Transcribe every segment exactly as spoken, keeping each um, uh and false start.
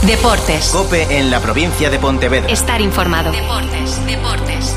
Deportes. COPE en la provincia de Pontevedra. Estar informado. Deportes, deportes.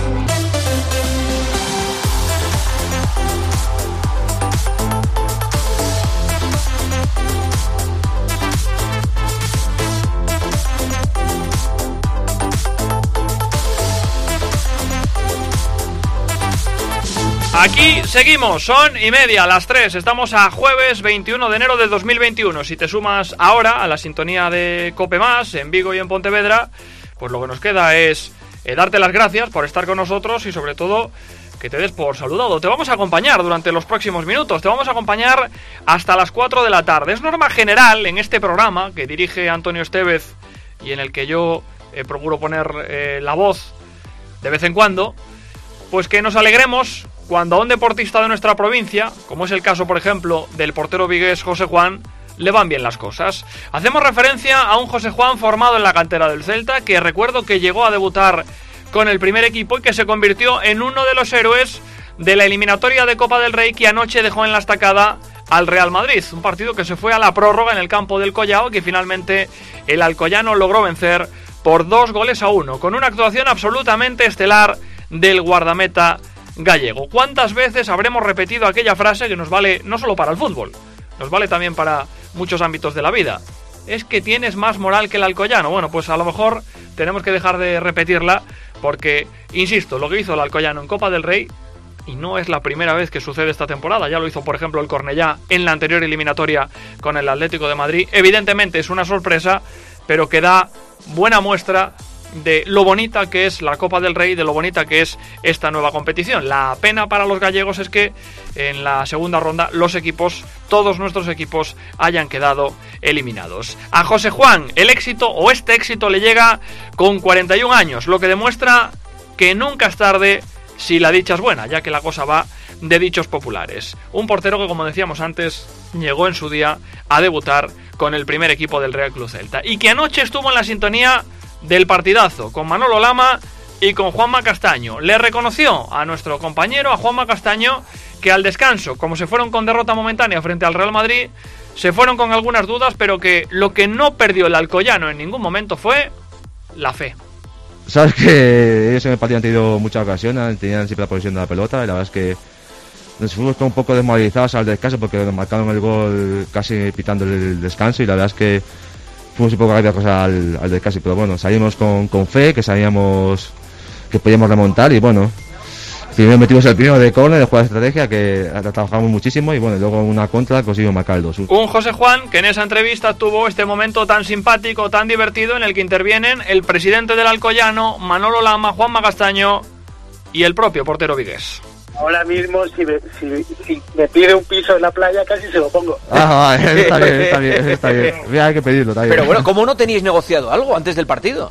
Aquí seguimos, son y media, las tres. Estamos a jueves veintiuno de enero del dos mil veintiuno. Si te sumas ahora a la sintonía de COPE Más, en Vigo y en Pontevedra, pues lo que nos queda es eh, darte las gracias por estar con nosotros y sobre todo que te des por saludado. Te vamos a acompañar durante los próximos minutos, te vamos a acompañar hasta las cuatro de la tarde. Es norma general en este programa que dirige Antonio Estevez y en el que yo eh, procuro poner eh, la voz de vez en cuando, pues que nos alegremos cuando a un deportista de nuestra provincia, como es el caso por ejemplo del portero vigués José Juan, le van bien las cosas. Hacemos referencia a un José Juan formado en la cantera del Celta, que recuerdo que llegó a debutar con el primer equipo y que se convirtió en uno de los héroes de la eliminatoria de Copa del Rey que anoche dejó en la estacada al Real Madrid. Un partido que se fue a la prórroga en el campo del Collao, que finalmente el alcoyano logró vencer por dos goles a uno, con una actuación absolutamente estelar del guardameta gallego. ¿Cuántas veces habremos repetido aquella frase que nos vale no solo para el fútbol, nos vale también para muchos ámbitos de la vida? Es que tienes más moral que el alcoyano. Bueno, pues a lo mejor tenemos que dejar de repetirla porque, insisto, lo que hizo el alcoyano en Copa del Rey, y no es la primera vez que sucede esta temporada, ya lo hizo por ejemplo el Cornellá en la anterior eliminatoria con el Atlético de Madrid, evidentemente es una sorpresa, pero que da buena muestra de lo bonita que es la Copa del Rey, de lo bonita que es esta nueva competición. La pena para los gallegos es que en la segunda ronda los equipos, todos nuestros equipos, hayan quedado eliminados. A José Juan el éxito, o este éxito, le llega con cuarenta y un años, lo que demuestra que nunca es tarde si la dicha es buena, ya que la cosa va de dichos populares. Un portero que, como decíamos antes, llegó en su día a debutar con el primer equipo del Real Club Celta y que anoche estuvo en la sintonía del partidazo con Manolo Lama y con Juanma Castaño. Le reconoció a nuestro compañero, a Juanma Castaño, que al descanso, como se fueron con derrota momentánea frente al Real Madrid, se fueron con algunas dudas, pero que lo que no perdió el alcoyano en ningún momento fue la fe. Sabes que ellos en el partido han tenido muchas ocasiones, tenían siempre la posesión de la pelota y la verdad es que nos fuimos un poco desmoralizados al descanso porque nos marcaron el gol casi pitando el descanso y la verdad es que fuimos un poco rápidos al, al descanso, pero bueno, salimos con, con fe, que sabíamos que podíamos remontar y bueno, primero metimos el primero de córner, de jugada de estrategia, que trabajamos muchísimo y bueno, luego en una contra conseguimos marcar el dos uno. Un José Juan que en esa entrevista tuvo este momento tan simpático, tan divertido, en el que intervienen el presidente del alcoyano, Manolo Lama, Juanma Castaño y el propio portero vigués. Ahora mismo, si me, si, si me pide un piso en la playa, casi se lo pongo. Ah, vale, está bien, está bien, está bien. Mira, hay que pedirlo, está bien. Pero bueno, ¿cómo no teníais negociado algo antes del partido?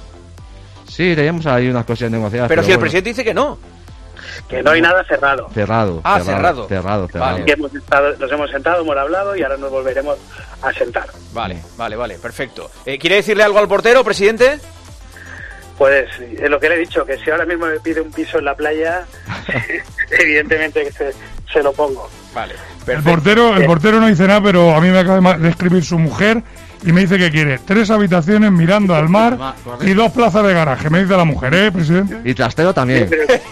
Sí, teníamos ahí unas cosas negociadas. Pero, pero si bueno. El presidente dice que no. Que no hay nada cerrado. Cerrado. Ah, cerrado. cerrado. Cerrado, cerrado. Vale. Que hemos estado, nos hemos sentado, hemos hablado y ahora nos volveremos a sentar. Vale, vale, vale, perfecto. Eh, ¿Quiere decirle algo al portero, presidente? Pues es lo que le he dicho, que si ahora mismo me pide un piso en la playa, evidentemente que se, se lo pongo. Vale, el perfecto. portero, el portero no dice nada, pero a mí me acaba de escribir su mujer y me dice que quiere tres habitaciones mirando al mar y dos plazas de garaje. Me dice la mujer, ¿eh, presidente? Y trastero también.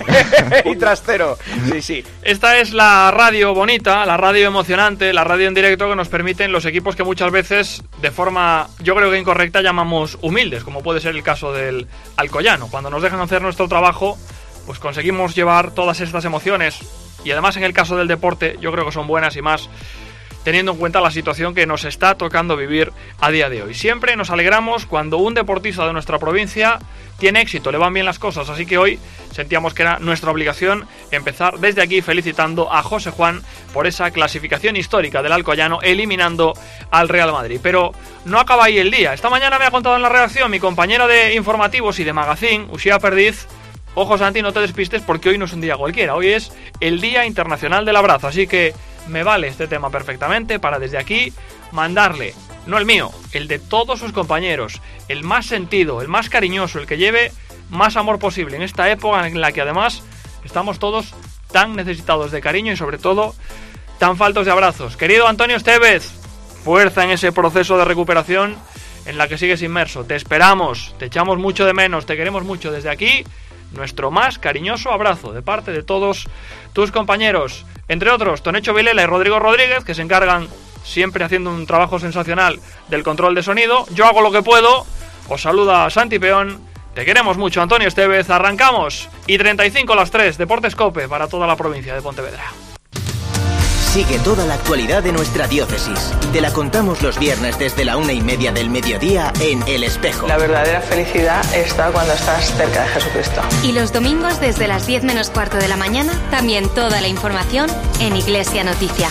Y trastero. Sí, sí. Esta es la radio bonita, la radio emocionante, la radio en directo que nos permiten los equipos que muchas veces, de forma, yo creo que incorrecta, llamamos humildes, como puede ser el caso del alcoyano. Cuando nos dejan hacer nuestro trabajo, pues conseguimos llevar todas estas emociones. Y además, en el caso del deporte, yo creo que son buenas y más teniendo en cuenta la situación que nos está tocando vivir a día de hoy. Siempre nos alegramos cuando un deportista de nuestra provincia tiene éxito, le van bien las cosas, así que hoy sentíamos que era nuestra obligación empezar desde aquí felicitando a José Juan por esa clasificación histórica del alcoyano, eliminando al Real Madrid. Pero no acaba ahí el día. Esta mañana me ha contado en la redacción mi compañera de informativos y de magazine, Uxía Perdiz: ojo, Santi, no te despistes porque hoy no es un día cualquiera, hoy es el Día Internacional del Abrazo, así que me vale este tema perfectamente para desde aquí mandarle, no el mío, el de todos sus compañeros, el más sentido, el más cariñoso, el que lleve más amor posible en esta época en la que además estamos todos tan necesitados de cariño y sobre todo tan faltos de abrazos. Querido Antonio Estevez, fuerza en ese proceso de recuperación en la que sigues inmerso. Te esperamos, te echamos mucho de menos, te queremos mucho. Desde aquí, nuestro más cariñoso abrazo de parte de todos tus compañeros, entre otros Tonecho Vilela y Rodrigo Rodríguez, que se encargan, siempre haciendo un trabajo sensacional, del control de sonido. Yo hago lo que puedo. Os saluda Santi Peón. Te queremos mucho, Antonio Estevez. Arrancamos. Y treinta y cinco las tres, Deportes Cope para toda la provincia de Pontevedra. Sigue toda la actualidad de nuestra diócesis. Te la contamos los viernes desde la una y media del mediodía en El Espejo. La verdadera felicidad está cuando estás cerca de Jesucristo. Y los domingos desde las diez menos cuarto de la mañana, también toda la información en Iglesia Noticia.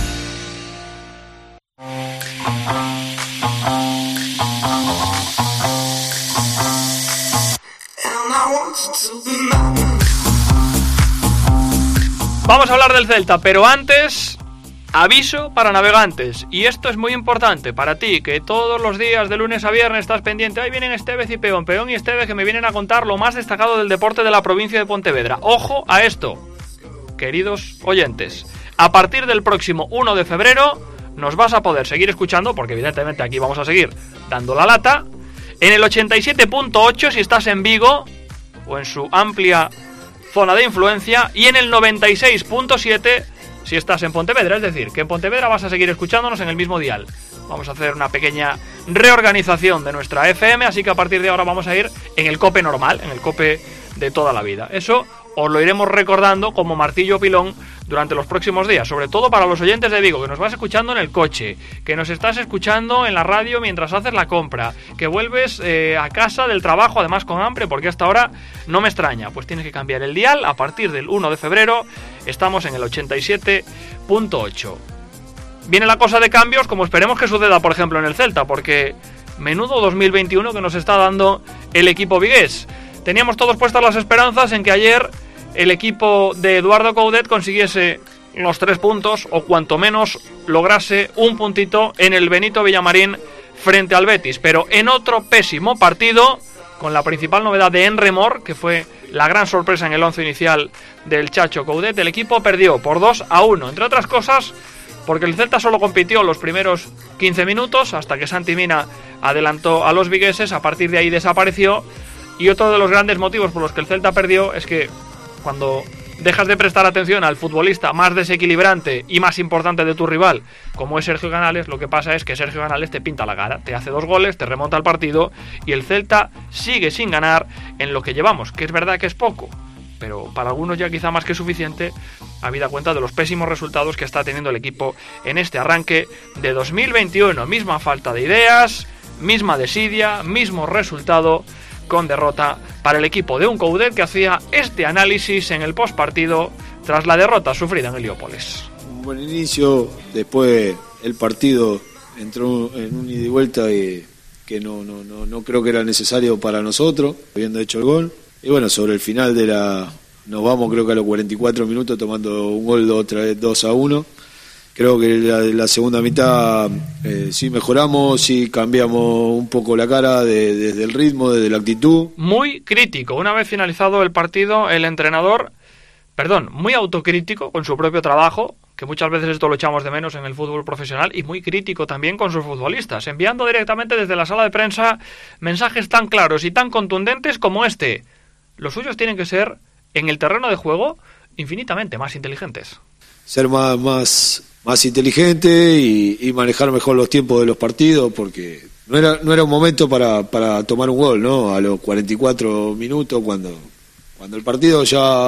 Vamos a hablar del Celta, pero antes, aviso para navegantes. Y esto es muy importante para ti, que todos los días de lunes a viernes estás pendiente. Ahí vienen Estevez y Peón, Peón y Estevez, que me vienen a contar lo más destacado del deporte de la provincia de Pontevedra. Ojo a esto, queridos oyentes. A partir del próximo uno de febrero nos vas a poder seguir escuchando, porque evidentemente aquí vamos a seguir dando la lata, en el ochenta y siete punto ocho si estás en Vigo o en su amplia zona de influencia, y en el noventa y seis punto siete si estás en Pontevedra. Es decir, que en Pontevedra vas a seguir escuchándonos en el mismo dial. Vamos a hacer una pequeña reorganización de nuestra F M, así que a partir de ahora vamos a ir en el Cope normal, en el Cope de toda la vida. Eso os lo iremos recordando como martillo pilón durante los próximos días, sobre todo para los oyentes de Vigo, que nos vas escuchando en el coche, que nos estás escuchando en la radio mientras haces la compra, que vuelves eh, a casa del trabajo, además con hambre, porque hasta ahora no me extraña. Pues tienes que cambiar el dial. A partir del uno de febrero estamos en el ochenta y siete punto ocho. Viene la cosa de cambios, como esperemos que suceda, por ejemplo, en el Celta, porque menudo dos mil veintiuno que nos está dando el equipo vigués. Teníamos todos puestas las esperanzas en que ayer el equipo de Eduardo Coudet consiguiese los tres puntos, o cuanto menos lograse un puntito en el Benito Villamarín frente al Betis, pero en otro pésimo partido, con la principal novedad de Henry Moore, que fue la gran sorpresa en el once inicial del Chacho Coudet. El equipo perdió por dos a uno, entre otras cosas porque el Celta solo compitió los primeros quince minutos, hasta que Santi Mina adelantó a los vigueses. A partir de ahí desapareció, y otro de los grandes motivos por los que el Celta perdió es que cuando dejas de prestar atención al futbolista más desequilibrante y más importante de tu rival, como es Sergio Canales, lo que pasa es que Sergio Canales te pinta la cara, te hace dos goles, te remonta el partido, y el Celta sigue sin ganar en lo que llevamos, que es verdad que es poco, pero para algunos ya quizá más que suficiente, habida cuenta de los pésimos resultados que está teniendo el equipo en este arranque de dos mil veintiuno. Misma falta de ideas, misma desidia, mismo resultado, con derrota para el equipo de un Coudet que hacía este análisis en el postpartido tras la derrota sufrida en Heliópolis. Un buen inicio, después el partido entró en un ida y vuelta y que no, no, no, no creo que era necesario para nosotros, habiendo hecho el gol. Y bueno, sobre el final de la... nos vamos creo que a los cuarenta y cuatro minutos tomando un gol otra vez dos a uno. Creo que la, la segunda mitad eh, sí mejoramos, sí cambiamos un poco la cara de, desde el ritmo, desde la actitud. Muy crítico. Una vez finalizado el partido, el entrenador, perdón, muy autocrítico con su propio trabajo, que muchas veces esto lo echamos de menos en el fútbol profesional, y muy crítico también con sus futbolistas, enviando directamente desde la sala de prensa mensajes tan claros y tan contundentes como este. Los suyos tienen que ser, en el terreno de juego, infinitamente más inteligentes. Ser más... más más inteligente y, y manejar mejor los tiempos de los partidos, porque no era no era un momento para, para tomar un gol, ¿no? A los cuarenta y cuatro minutos, cuando cuando el partido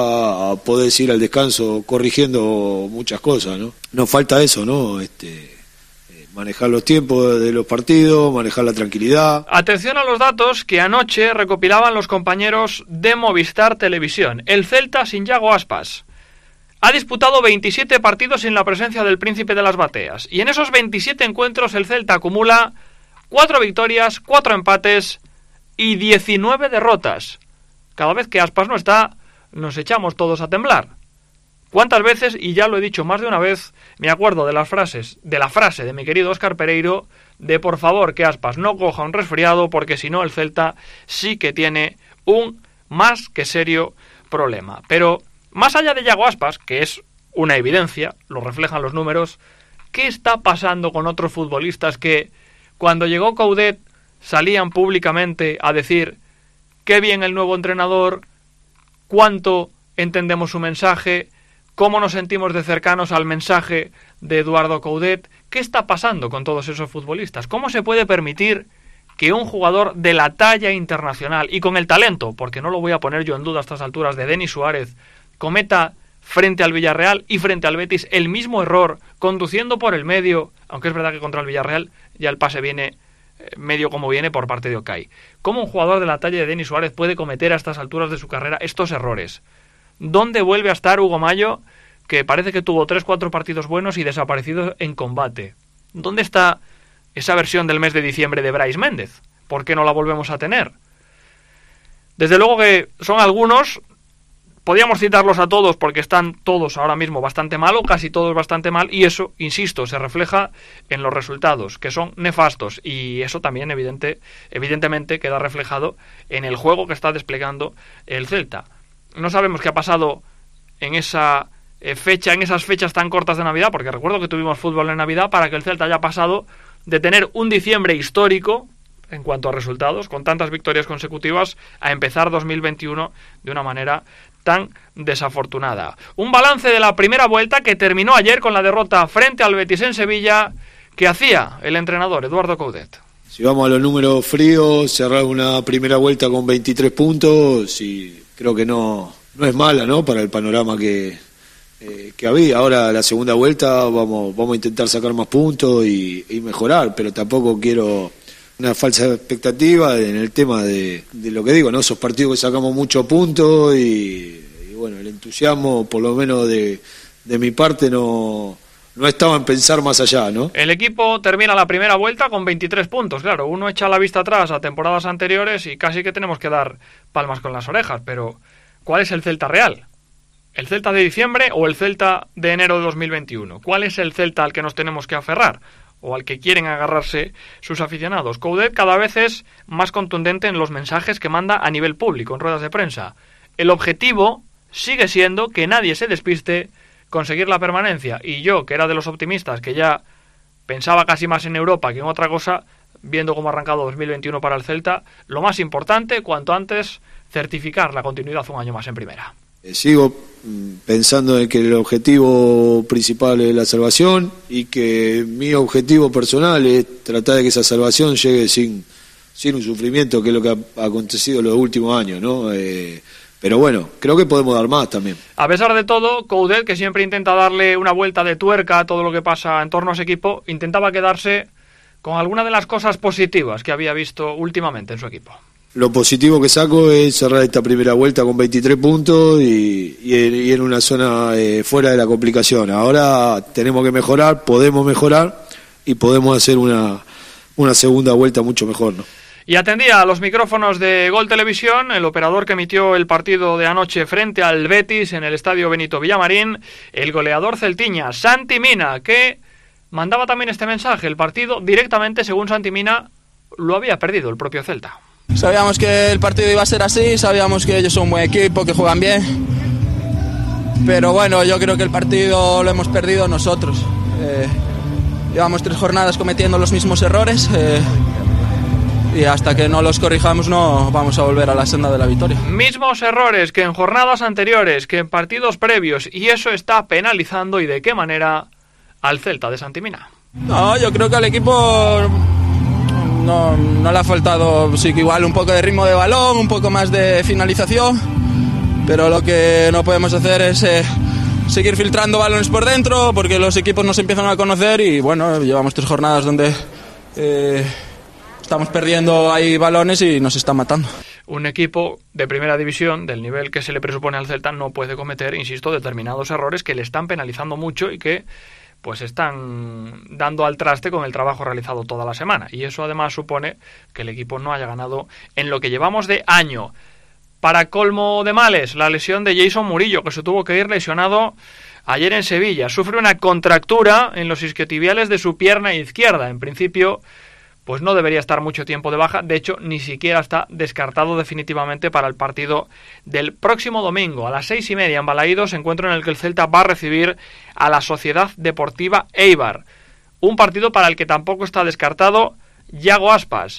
ya podés ir al descanso corrigiendo muchas cosas, ¿no? Nos falta eso, ¿no? Este, manejar los tiempos de los partidos, manejar la tranquilidad. Atención a los datos que anoche recopilaban los compañeros de Movistar Televisión. El Celta sin Yago Aspas ha disputado veintisiete partidos sin la presencia del Príncipe de las Bateas, y en esos veintisiete encuentros el Celta acumula cuatro victorias, cuatro empates y diecinueve derrotas. Cada vez que Aspas no está, nos echamos todos a temblar. ¿Cuántas veces, y ya lo he dicho más de una vez, me acuerdo de las frases, de la frase de mi querido Óscar Pereiro, de por favor que Aspas no coja un resfriado, porque si no el Celta sí que tiene un más que serio problema. Pero más allá de Yago Aspas, que es una evidencia, lo reflejan los números, ¿qué está pasando con otros futbolistas que, cuando llegó Coudet, salían públicamente a decir qué bien el nuevo entrenador, cuánto entendemos su mensaje, cómo nos sentimos de cercanos al mensaje de Eduardo Coudet. ¿Qué está pasando con todos esos futbolistas? ¿Cómo se puede permitir que un jugador de la talla internacional y con el talento, porque no lo voy a poner yo en duda a estas alturas, de Denis Suárez, cometa frente al Villarreal y frente al Betis el mismo error, conduciendo por el medio, aunque es verdad que contra el Villarreal ya el pase viene medio como viene por parte de Okay? ¿Cómo un jugador de la talla de Denis Suárez puede cometer a estas alturas de su carrera estos errores? ¿Dónde vuelve a estar Hugo Mallo, que parece que tuvo tres cuatro partidos buenos y desaparecido en combate? ¿Dónde está esa versión del mes de diciembre de Brais Méndez? ¿Por qué no la volvemos a tener? Desde luego que son algunos, podíamos citarlos a todos porque están todos ahora mismo bastante mal, o casi todos bastante mal, y eso, insisto, se refleja en los resultados, que son nefastos, y eso también evidente, evidentemente queda reflejado en el juego que está desplegando el Celta. No sabemos qué ha pasado en esa eh, fecha, en esas fechas tan cortas de Navidad, porque recuerdo que tuvimos fútbol en Navidad, para que el Celta haya pasado de tener un diciembre histórico en cuanto a resultados, con tantas victorias consecutivas, a empezar dos mil veintiuno de una manera tan desafortunada. Un balance de la primera vuelta que terminó ayer con la derrota frente al Betis en Sevilla, que hacía el entrenador Eduardo Coudet. Si vamos a los números fríos, cerrar una primera vuelta con veintitrés puntos, y creo que no, no es mala, ¿no?, para el panorama que, eh, que había. Ahora la segunda vuelta vamos, vamos a intentar sacar más puntos y, y mejorar, pero tampoco quiero una falsa expectativa en el tema de, de lo que digo, ¿no? Esos partidos que sacamos muchos puntos y, y bueno, el entusiasmo, por lo menos de, de mi parte, no, no estaba en pensar más allá, ¿no? El equipo termina la primera vuelta con veintitrés puntos, claro, uno echa la vista atrás a temporadas anteriores y casi que tenemos que dar palmas con las orejas, pero ¿cuál es el Celta real? ¿El Celta de diciembre o el Celta de enero de dos mil veintiuno? ¿Cuál es el Celta al que nos tenemos que aferrar, o al que quieren agarrarse sus aficionados? Coudet cada vez es más contundente en los mensajes que manda a nivel público, en ruedas de prensa. El objetivo sigue siendo que nadie se despiste, conseguir la permanencia, y yo, que era de los optimistas, que ya pensaba casi más en Europa que en otra cosa, viendo cómo ha arrancado dos mil veintiuno para el Celta, lo más importante, cuanto antes, certificar la continuidad un año más en primera. Sigo pensando en que el objetivo principal es la salvación, y que mi objetivo personal es tratar de que esa salvación llegue sin, sin un sufrimiento, que es lo que ha acontecido en los últimos años, ¿no? Eh, pero bueno, creo que podemos dar más también. A pesar de todo, Coudet, que siempre intenta darle una vuelta de tuerca a todo lo que pasa en torno a ese equipo, intentaba quedarse con alguna de las cosas positivas que había visto últimamente en su equipo. Lo positivo que saco es cerrar esta primera vuelta con veintitrés puntos y, y, en, y en una zona eh, fuera de la complicación. Ahora tenemos que mejorar, podemos mejorar y podemos hacer una, una segunda vuelta mucho mejor, ¿no? Y atendía a los micrófonos de Gol Televisión, el operador que emitió el partido de anoche frente al Betis en el estadio Benito Villamarín, el goleador celtiña, Santi Mina, que mandaba también este mensaje. El partido directamente, según Santi Mina, lo había perdido el propio Celta. Sabíamos que el partido iba a ser así, sabíamos que ellos son un buen equipo, que juegan bien, pero bueno, yo creo que el partido lo hemos perdido nosotros. Eh, llevamos tres jornadas cometiendo los mismos errores eh, y hasta que no los corrijamos no vamos a volver a la senda de la victoria. Mismos errores que en jornadas anteriores, que en partidos previos, y eso está penalizando, y de qué manera, al Celta de Santi Mina. No, yo creo que al equipo No, no le ha faltado, sí que igual un poco de ritmo de balón, un poco más de finalización, pero lo que no podemos hacer es eh, seguir filtrando balones por dentro, porque los equipos nos empiezan a conocer y bueno, llevamos tres jornadas donde eh, estamos perdiendo ahí balones y nos están matando. Un equipo de primera división, del nivel que se le presupone al Celta, no puede cometer, insisto, determinados errores que le están penalizando mucho y que pues están dando al traste con el trabajo realizado toda la semana. Y eso además supone que el equipo no haya ganado en lo que llevamos de año. Para colmo de males, la lesión de Jason Murillo, que se tuvo que ir lesionado ayer en Sevilla. Sufre una contractura en los isquiotibiales de su pierna izquierda. En principio, pues no debería estar mucho tiempo de baja. De hecho, ni siquiera está descartado definitivamente para el partido del próximo domingo. A las seis y media en Balaídos, encuentro en el que el Celta va a recibir a la Sociedad Deportiva Eibar. Un partido para el que tampoco está descartado Yago Aspas.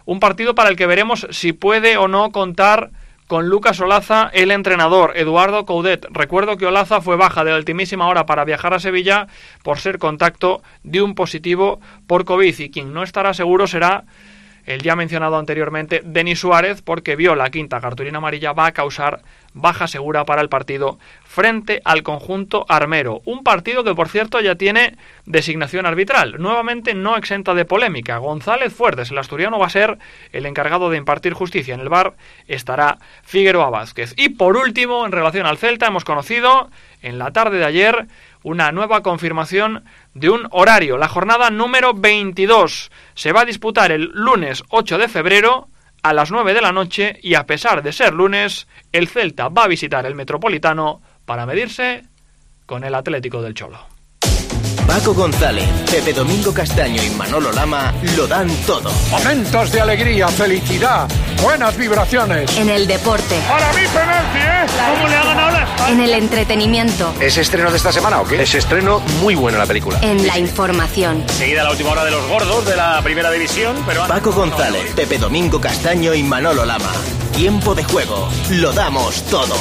un partido para el que veremos si puede o no contar con Lucas Olaza, el entrenador, Eduardo Coudet. Recuerdo que Olaza fue baja de ultimísima hora para viajar a Sevilla por ser contacto de un positivo por COVID, y quien no estará seguro será el ya mencionado anteriormente Denis Suárez, porque vio la quinta cartulina amarilla, va a causar baja segura para el partido frente al conjunto armero. Un partido que, por cierto, ya tiene designación arbitral, nuevamente no exenta de polémica. González Fuertes, el asturiano, va a ser el encargado de impartir justicia. En el V A R estará Figueroa Vázquez. Y por último, en relación al Celta, hemos conocido en la tarde de ayer una nueva confirmación de un horario. La jornada número veintidós se va a disputar el lunes ocho de febrero a las nueve de la noche, y a pesar de ser lunes, el Celta va a visitar el Metropolitano para medirse con el Atlético del Cholo. Paco González, Pepe Domingo Castaño y Manolo Lama lo dan todo. Momentos de alegría, felicidad, buenas vibraciones. En el deporte. Para mí penalti, ¿eh? ¿Cómo le ha ganado la España? En el entretenimiento. ¿Es estreno de esta semana o qué? Es estreno muy bueno la película. En la información. Seguida la última hora de los gordos de la primera división, pero... Paco González, Pepe Domingo Castaño y Manolo Lama. Tiempo de juego. Lo damos todo.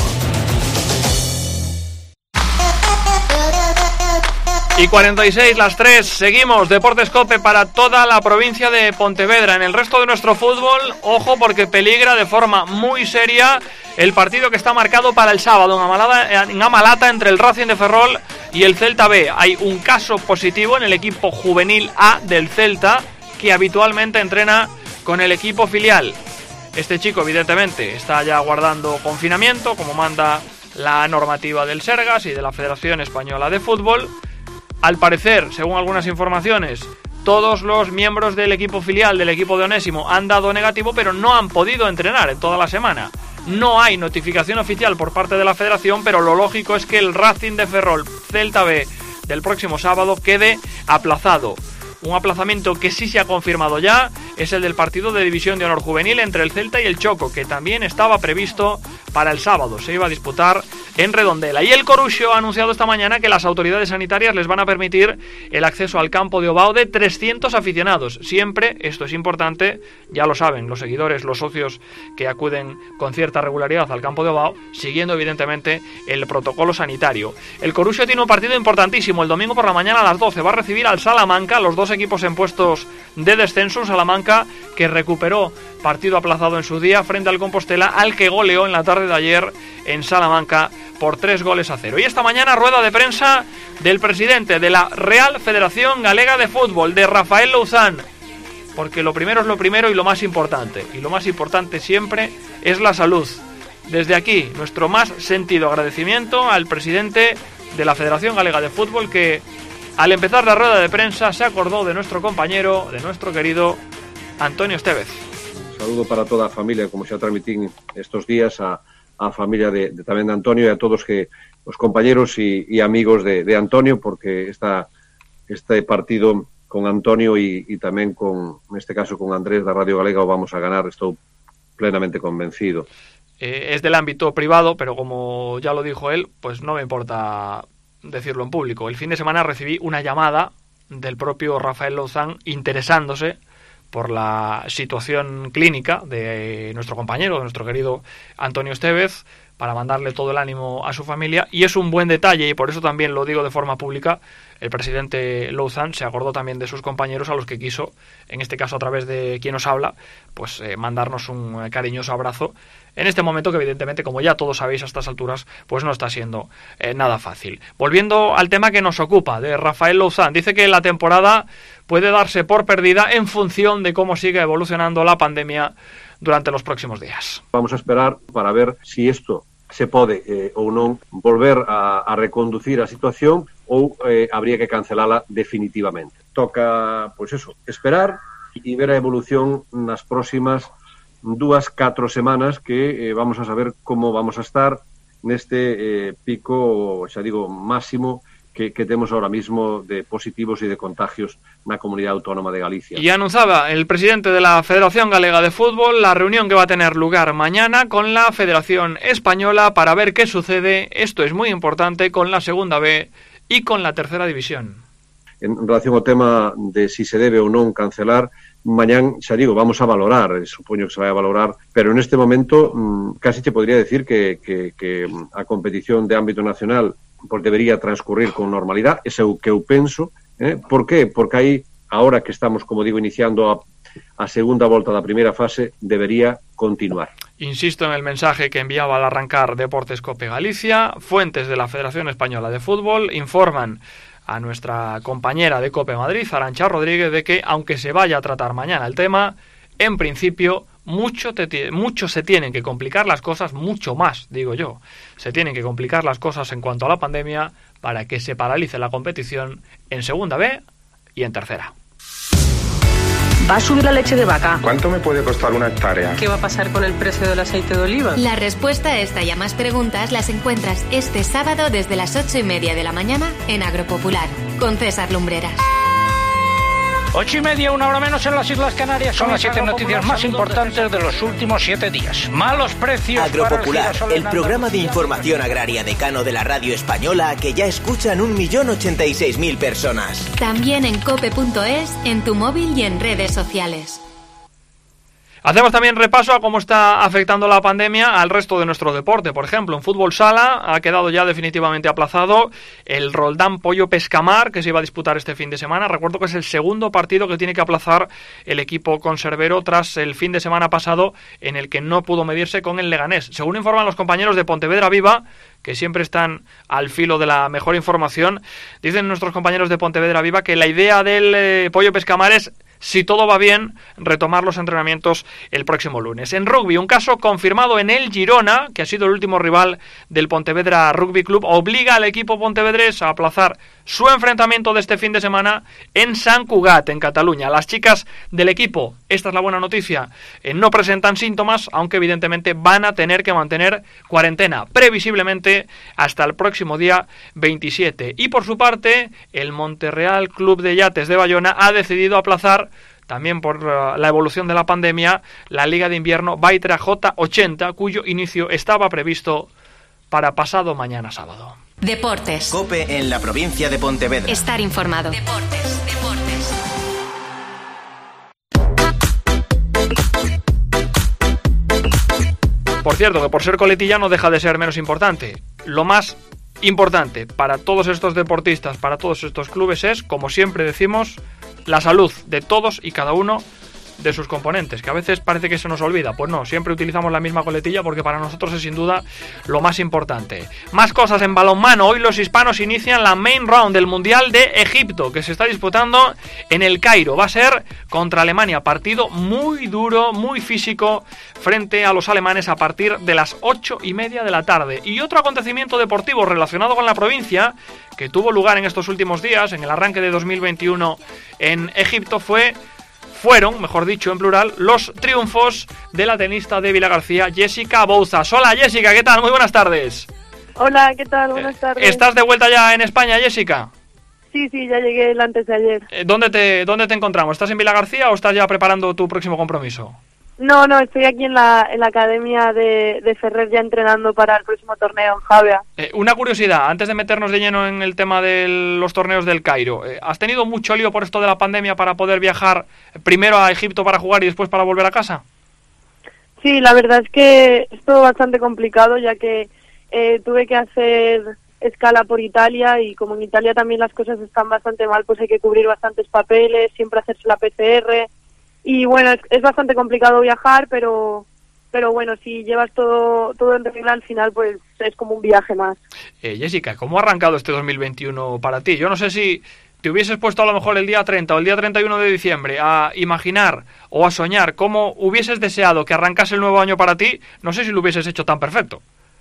Y cuarenta y seis las tres, seguimos Deportes Cope para toda la provincia de Pontevedra. En el resto de nuestro fútbol, ojo, porque peligra de forma muy seria el partido que está marcado para el sábado en Amalata, en Amalata entre el Racing de Ferrol y el Celta B. Hay un caso positivo en el equipo juvenil A del Celta, que habitualmente entrena con el equipo filial. Este chico, evidentemente, está ya guardando confinamiento, como manda la normativa del Sergas y de la Federación Española de Fútbol. Al parecer, según algunas informaciones, todos los miembros del equipo filial del equipo de Onésimo han dado negativo, pero no han podido entrenar en toda la semana. No hay notificación oficial por parte de la Federación, pero lo lógico es que el Racing de Ferrol Celta B del próximo sábado quede aplazado. Un aplazamiento que sí se ha confirmado ya es el del partido de División de Honor Juvenil entre el Celta y el Choco, que también estaba previsto para el sábado. Se iba a disputar en Redondela. Y el Coruxo ha anunciado esta mañana que las autoridades sanitarias les van a permitir el acceso al campo de Ovao de trescientos aficionados. Siempre, esto es importante, ya lo saben los seguidores, los socios que acuden con cierta regularidad al campo de Ovao, siguiendo evidentemente el protocolo sanitario. El Coruxo tiene un partido importantísimo el domingo por la mañana a las doce. Va a recibir al Salamanca, los dos equipos en puestos de descenso. Salamanca, que recuperó partido aplazado en su día frente al Compostela, al que goleó en la tarde de ayer en Salamanca por tres goles a cero. Y esta mañana rueda de prensa del presidente de la Real Federación Galega de Fútbol, de Rafael Louzán, porque lo primero es lo primero y lo más importante, y lo más importante siempre es la salud. Desde aquí, nuestro más sentido agradecimiento al presidente de la Federación Galega de Fútbol, que al empezar la rueda de prensa se acordó de nuestro compañero, de nuestro querido Antonio Estevez. Un saludo para toda a familia, como xa transmitín estos días a, a familia de, de tamén de Antonio e a todos que os compañeros e, e amigos de, de Antonio, porque esta, este partido con Antonio e, e tamén con, neste caso con Andrés da Radio Galega, o vamos a ganar, estou plenamente convencido. Eh, es del ámbito privado, pero como ya lo dijo él, pues no me importa decirlo en público. El fin de semana recibí una llamada del propio Rafael Louzán interesándose por la situación clínica de nuestro compañero, de nuestro querido Antonio Estevez, para mandarle todo el ánimo a su familia. Y es un buen detalle, y por eso también lo digo de forma pública, el presidente Louzán se acordó también de sus compañeros, a los que quiso, en este caso a través de quien nos habla, pues eh, mandarnos un cariñoso abrazo en este momento que evidentemente, como ya todos sabéis a estas alturas, pues no está siendo eh, nada fácil. Volviendo al tema que nos ocupa, de Rafael Louzán, dice que la temporada puede darse por perdida en función de cómo siga evolucionando la pandemia durante los próximos días. Vamos a esperar para ver si esto se pode eh, ou non volver a, a reconducir a situación ou eh, habría que cancelala definitivamente. Toca, pois eso, esperar e ver a evolución nas próximas dúas, catro semanas que eh, vamos a saber como vamos a estar neste eh, pico, xa digo, máximo que, que temos ahora mismo de positivos e de contagios na Comunidade Autónoma de Galicia. Y anunciaba el presidente de la Federación Galega de Fútbol la reunión que va a tener lugar mañana con la Federación Española para ver qué sucede, esto es muy importante, con la Segunda B y con la Tercera División. en relación ao tema de si se debe ou non cancelar, mañán, xa digo, vamos a valorar, supoño que se vai a valorar, pero neste momento mmm, casi te podría decir que, que, que a competición de ámbito nacional pues debería transcurrir con normalidad, ese é o que eu penso. Eh? Por qué? Porque aí, ahora que estamos, como digo, iniciando a, a segunda volta da primeira fase, debería continuar. Insisto en el mensaje que enviaba al arrancar Deportes Cope Galicia. Fuentes de la Federación Española de Fútbol informan a nuestra compañera de Cope Madrid, Arantxa Rodríguez, de que aunque se vaya a tratar mañana el tema, en principio mucho, te, mucho se tienen que complicar las cosas, mucho más, digo yo, se tienen que complicar las cosas en cuanto a la pandemia para que se paralice la competición en Segunda B y en Tercera. ¿Va a subir la leche de vaca? ¿Cuánto me puede costar una hectárea? ¿Qué va a pasar con el precio del aceite de oliva? La respuesta a esta y a más preguntas las encuentras este sábado desde las ocho y media de la mañana en Agropopular, con César Lumbreras. Ocho y media, una hora menos en las Islas Canarias. Son las siete noticias más importantes de los últimos siete días. Malos precios. Agropopular, para el, el programa de información agraria decano de la radio española que ya escuchan un millón ochenta y seis mil personas. También en cope punto es, en tu móvil y en redes sociales. Hacemos también repaso a cómo está afectando la pandemia al resto de nuestro deporte. Por ejemplo, en fútbol sala ha quedado ya definitivamente aplazado el Roldán Pollo Pescamar, que se iba a disputar este fin de semana. Recuerdo que es el segundo partido que tiene que aplazar el equipo conservero tras el fin de semana pasado en el que no pudo medirse con el Leganés. Según informan los compañeros de Pontevedra Viva, que siempre están al filo de la mejor información, dicen nuestros compañeros de Pontevedra Viva que la idea del eh, Pollo Pescamar es, si todo va bien, retomar los entrenamientos el próximo lunes. En rugby, un caso confirmado en el Girona, que ha sido el último rival del Pontevedra Rugby Club, obliga al equipo pontevedrés a aplazar su enfrentamiento de este fin de semana en Sant Cugat, en Cataluña. Las chicas del equipo, esta es la buena noticia, eh, no presentan síntomas, aunque evidentemente van a tener que mantener cuarentena, previsiblemente hasta el próximo día veintisiete. Y por su parte, el Monterreal Club de Yates de Bayona ha decidido aplazar, también por uh, la evolución de la pandemia, la Liga de Invierno Baitra J ochenta, cuyo inicio estaba previsto para pasado mañana sábado. Deportes. Cope en la provincia de Pontevedra. Estar informado. Deportes, deportes. Por cierto, que por ser coletilla no deja de ser menos importante. Lo más importante para todos estos deportistas, para todos estos clubes es, como siempre decimos, la salud de todos y cada uno de sus componentes, que a veces parece que se nos olvida. Pues no, siempre utilizamos la misma coletilla porque para nosotros es sin duda lo más importante. Más cosas en balonmano. Hoy los hispanos inician la main round del Mundial de Egipto, que se está disputando en el Cairo. Va a ser contra Alemania, partido muy duro, muy físico, frente a los alemanes a partir de las ocho y media de la tarde. Y otro acontecimiento deportivo relacionado con la provincia que tuvo lugar en estos últimos días, en el arranque de dos mil veintiuno en Egipto, fue... Fueron, mejor dicho en plural, los triunfos de la tenista de Vilagarcía, Jessica Bouzas. Hola Jessica, ¿qué tal? Muy buenas tardes. Hola, ¿qué tal? Buenas tardes. ¿Estás de vuelta ya en España, Jessica? Sí, sí, ya llegué el antes de ayer. ¿Dónde te, dónde te encontramos? ¿Estás en Vilagarcía o estás ya preparando tu próximo compromiso? No, no, estoy aquí en la, en la academia de, de Ferrer ya entrenando para el próximo torneo en Javea. Eh, una curiosidad, antes de meternos de lleno en el tema de los torneos del Cairo, eh, ¿has tenido mucho lío por esto de la pandemia para poder viajar primero a Egipto para jugar y después para volver a casa? Sí, la verdad es que es todo bastante complicado, ya que eh, tuve que hacer escala por Italia y como en Italia también las cosas están bastante mal, pues hay que cubrir bastantes papeles, siempre hacerse la P C R... Y bueno, es, es bastante complicado viajar, pero pero bueno, si llevas todo todo en regla al final, pues es como un viaje más. Eh, Jessica, ¿cómo ha arrancado este dos mil veintiuno para ti? Yo no sé si te hubieses puesto a lo mejor el día treinta o el día treinta y uno de diciembre a imaginar o a soñar cómo hubieses deseado que arrancase el nuevo año para ti, no sé si lo hubieses hecho tan perfecto.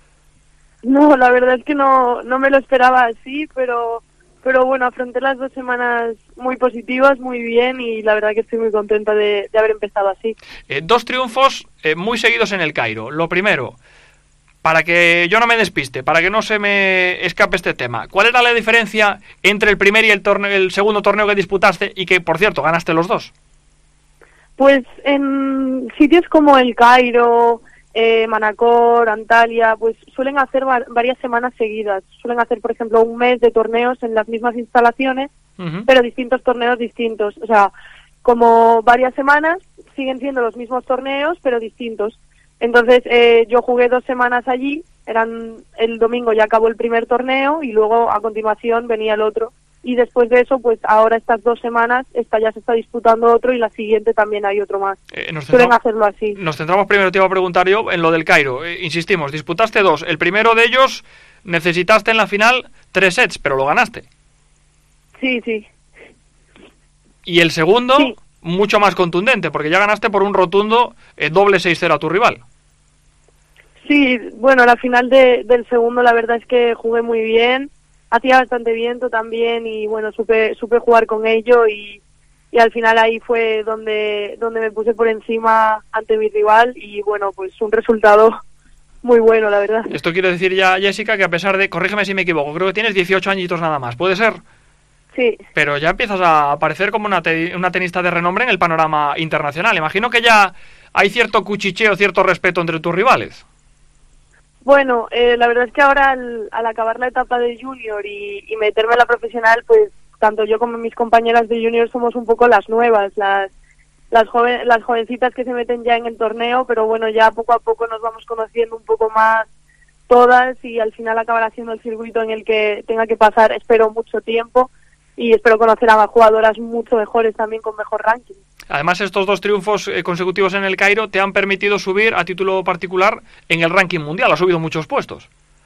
No, la verdad es que no, no me lo esperaba así, pero... Pero bueno, afronté las dos semanas muy positivas, muy bien y la verdad que estoy muy contenta de, de haber empezado así. Eh, dos triunfos eh, muy seguidos en el Cairo. Lo primero, para que yo no me despiste, para que no se me escape este tema, ¿cuál era la diferencia entre el primer y el, torneo, el segundo torneo que disputaste y que, por cierto, ganaste los dos? Pues en sitios como el Cairo... Eh, Manacor, Antalya, pues suelen hacer var- varias semanas seguidas. Suelen hacer, por ejemplo, un mes de torneos en las mismas instalaciones uh-huh. pero distintos torneos distintos. O sea, como varias semanas siguen siendo los mismos torneos, pero distintos. Entonces, eh, yo jugué dos semanas allí, eran el domingo ya acabó el primer torneo y luego a continuación venía el otro. Y después de eso, pues ahora estas dos semanas esta ya se está disputando otro y la siguiente también hay otro más. Eh, nos Suelen hacerlo así. Nos centramos primero, te iba a preguntar yo, en lo del Cairo. Eh, insistimos, disputaste dos. El primero de ellos necesitaste en la final tres sets, pero lo ganaste. Sí, sí. Y el segundo, sí. mucho más contundente, porque ya ganaste por un rotundo eh, doble seis cero a tu rival. Sí, bueno, la final de, del segundo la verdad es que jugué muy bien. Hacía bastante viento también y bueno, supe supe jugar con ello y, y al final ahí fue donde donde me puse por encima ante mi rival y bueno, pues un resultado muy bueno, la verdad. Esto quiere decir ya, Jessica, que a pesar de, corrígeme si me equivoco, creo que tienes dieciocho añitos nada más, ¿puede ser? Sí. Pero ya empiezas a aparecer como una, te, una tenista de renombre en el panorama internacional. Imagino que ya hay cierto cuchicheo, cierto respeto entre tus rivales. Bueno, eh, la verdad es que ahora al, al acabar la etapa de junior y, y meterme a la profesional, pues tanto yo como mis compañeras de junior somos un poco las nuevas, las las, joven, las jovencitas que se meten ya en el torneo, pero bueno, ya poco a poco nos vamos conociendo un poco más todas y al final acabará siendo el circuito en el que tenga que pasar, espero, mucho tiempo y espero conocer a jugadoras mucho mejores también con mejor ranking. Además, estos dos triunfos eh, consecutivos en el Cairo te han permitido subir a título particular en el ranking mundial. Has subido muchos puestos.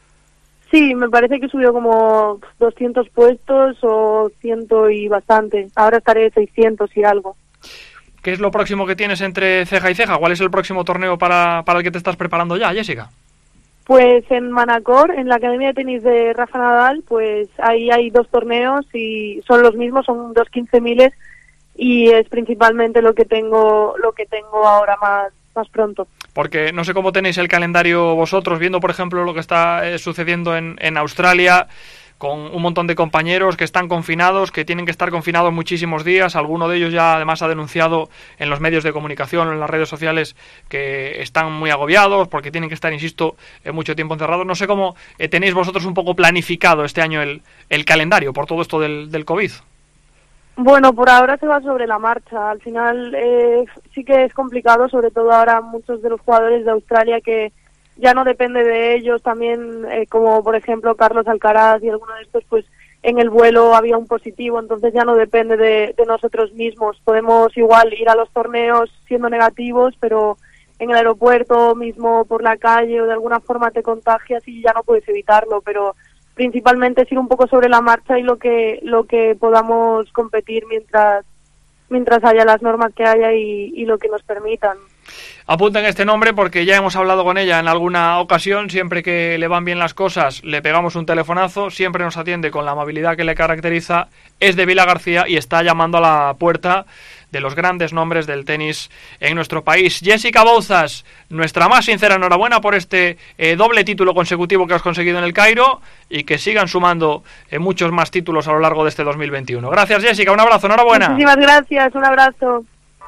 Sí, me parece que subió como doscientos puestos o ciento y bastante. Ahora estaré seiscientos y algo. ¿Qué es lo próximo que tienes entre ceja y ceja? ¿Cuál es el próximo torneo para, para el que te estás preparando ya, Jessica? Pues en Manacor, en la Academia de Tenis de Rafa Nadal, pues ahí hay dos torneos y son los mismos, son dos quince miles. Y es principalmente lo que tengo lo que tengo ahora más más pronto. Porque no sé cómo tenéis el calendario vosotros, viendo por ejemplo lo que está eh, sucediendo en, en Australia, con un montón de compañeros que están confinados, que tienen que estar confinados muchísimos días. Alguno de ellos ya además ha denunciado en los medios de comunicación, en las redes sociales, que están muy agobiados porque tienen que estar, insisto, eh, mucho tiempo encerrados. No sé cómo eh, tenéis vosotros un poco planificado este año el, el calendario por todo esto del, del COVID. Bueno, por ahora se va sobre la marcha. Al final eh, sí que es complicado, sobre todo ahora muchos de los jugadores de Australia que ya no depende de ellos, también eh, como por ejemplo Carlos Alcaraz y alguno de estos, pues en el vuelo había un positivo, entonces ya no depende de, de nosotros mismos. Podemos igual ir a los torneos siendo negativos, pero en el aeropuerto mismo, por la calle o de alguna forma te contagias y ya no puedes evitarlo, pero principalmente es ir un poco sobre la marcha y lo que lo que podamos competir mientras mientras haya las normas que haya y, y lo que nos permitan. Apunten este nombre porque ya hemos hablado con ella en alguna ocasión. Siempre que le van bien las cosas le pegamos un telefonazo, siempre nos atiende con la amabilidad que le caracteriza. Es de Vila García y está llamando a la puerta de los grandes nombres del tenis en nuestro país. Jessica Bouzas, nuestra más sincera enhorabuena por este eh, doble título consecutivo que has conseguido en el Cairo y que sigan sumando eh, muchos más títulos a lo largo de este dos mil veintiuno. Gracias, Jessica, un abrazo, enhorabuena. Muchísimas gracias, un abrazo.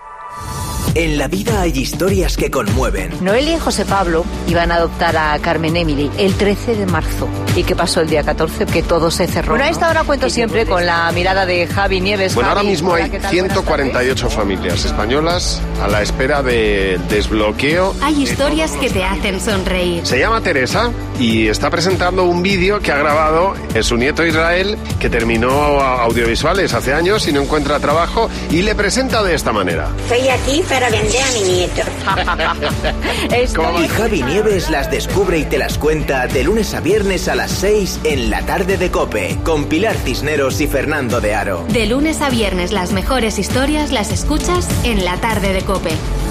En la vida hay historias que conmueven. Noelia y José Pablo iban a adoptar a Carmen Emily el trece de marzo. ¿Y qué pasó el día catorce? Que todo se cerró. Bueno, a esta hora cuento siempre con la mirada de Javi Nieves. Bueno, Javi, ahora mismo hay hola, ciento cuarenta y ocho familias españolas a la espera de desbloqueo. Hay historias que te hacen sonreír. Se llama Teresa y está presentando un vídeo que ha grabado su nieto Israel, que terminó audiovisuales hace años y no encuentra trabajo, y le presenta de esta manera. Estoy aquí para vender a mi nieto. Y Javi Nieves las descubre y te las cuenta de lunes a viernes a las seis en La Tarde de COPE, con Pilar Cisneros y Fernando de Aro. De lunes a viernes las mejores historias las escuchas en La Tarde de COPE.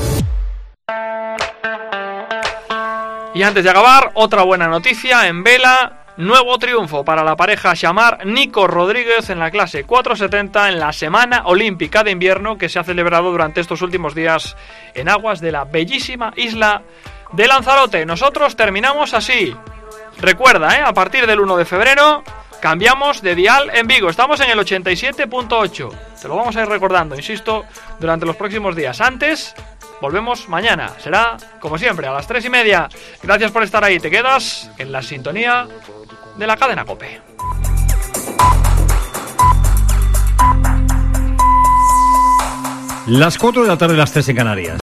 Y antes de acabar, otra buena noticia en vela. Nuevo triunfo para la pareja Xamar Nico Rodríguez en la clase cuatrocientos setenta en la Semana Olímpica de Invierno que se ha celebrado durante estos últimos días en aguas de la bellísima isla de Lanzarote. Nosotros terminamos así. Recuerda, ¿eh? A partir del uno de febrero cambiamos de dial en Vigo. Estamos en el ochenta y siete punto ocho. Te lo vamos a ir recordando, insisto, durante los próximos días. Antes, volvemos mañana. Será, como siempre, a las tres y media. Gracias por estar ahí. Te quedas en la sintonía de la cadena COPE. Las cuatro de la tarde, las tres en Canarias.